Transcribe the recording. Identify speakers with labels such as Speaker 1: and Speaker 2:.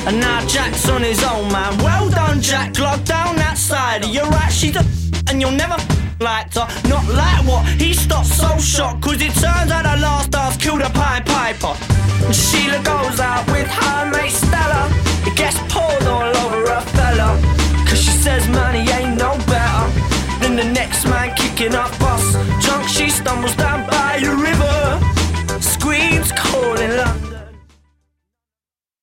Speaker 1: And now Jack's on his own, man. Well done, Jack, lock down that side. You're right, she's a and you'll never liked her. Not like what? He stopped so shocked, cause it turns out her last dance killed a Pied Piper. And Sheila goes out with her mate Stella. It gets poured all over her fella, cause she says money ain't no better than the next man kicking up bus. Drunk, she stumbles down